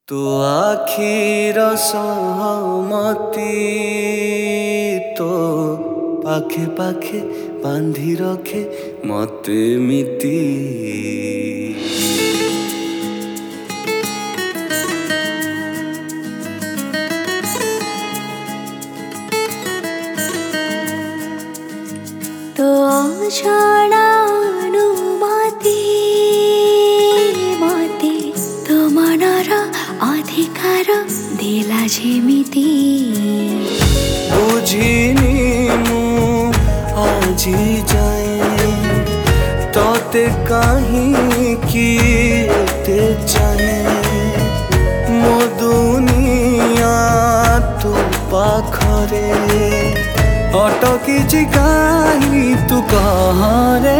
तो आखिर सहमति तो पाखे पाखे बांधि रखे मते मिति। तो अजଣା अनुमति मते तो मनर अधिकार देला जेमिति। बुझिनी मु आजी जाए तोते कहीं किते जाए मो दुनिया तू पाखरे अटकी कहीं तू कहरे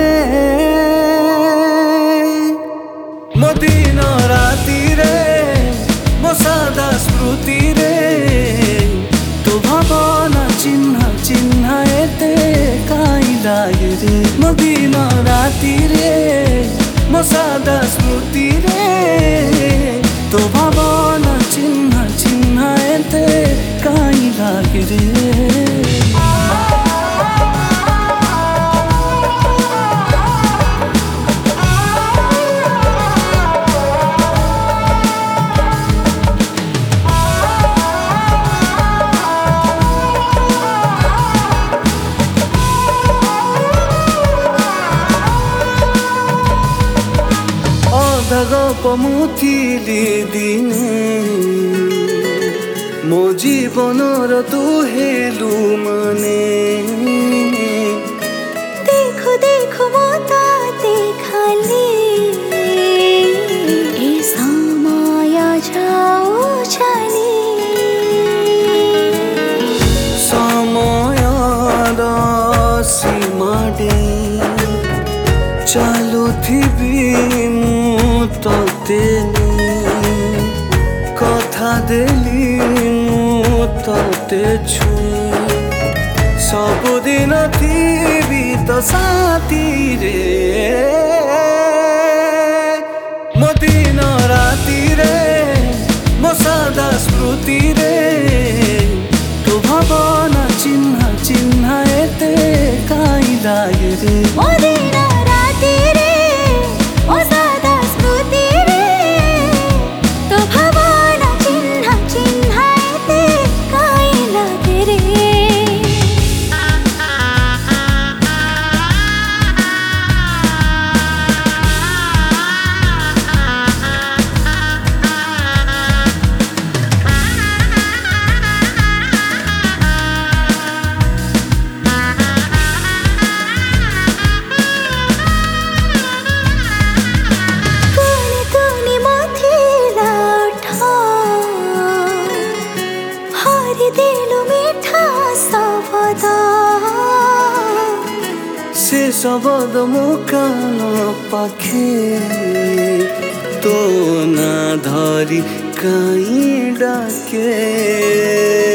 मो दिन राति रे मो सदा स्मृति रे तू भावना चिन्ह चिन्ह एते काई लागे रे मो दिन राति रे मो सदा स्मृति रे तू भावना चिन्ह चिन्ह एते काई लागे रे। गप मुथिली दिने मो जीवनर तू हेलु मने देखो देखो मता देखाले ए समय जाओ जाने समय सीमा डे चालुथिबी मु तोते कथा देली मु तोते छुई सबुदिन थिबी तो साथी रे मो दिन राति रे मो सदा स्मृति रे तू भावना चिन्ह चिन्ह एते काई लागे रे मो दिन राति रे मो सदा स्मृति रे तो भावना चिन्ह चिन्ह एते काई लागे रे। से शब्द मो कान पाखे तो ना धरी कहीं डाके।